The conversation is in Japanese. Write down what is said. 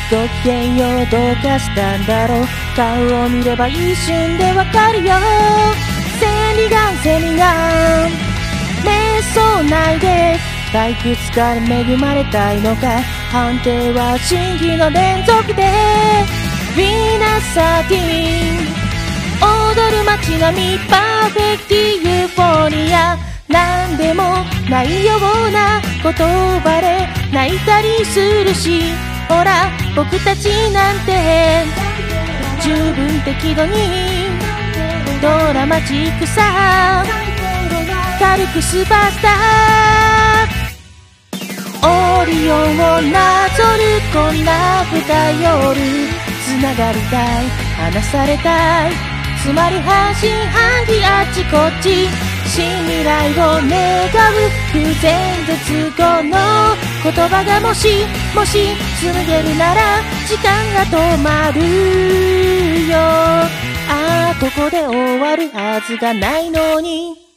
ごきげんようどうかしたんだろう。顔を見れば一瞬でわかるよ。セミガンセミガン瞑想ないで退屈から恵まれたいのか。判定は真偽の連続でヴィーナス13踊る街並みパーフェクティユーフォニア。なんでもないような言葉で泣いたりするし、ほら僕たちなんて十分適度にドラマチックさ軽くスーパースター。オリオンをなぞるこんな二夜繋がりたい離されたい、つまり半信半疑あっちこっち新未来を願う不全絶後の言葉がもし紡げるなら時間が止まるよ。ああここで終わるはずがないのに。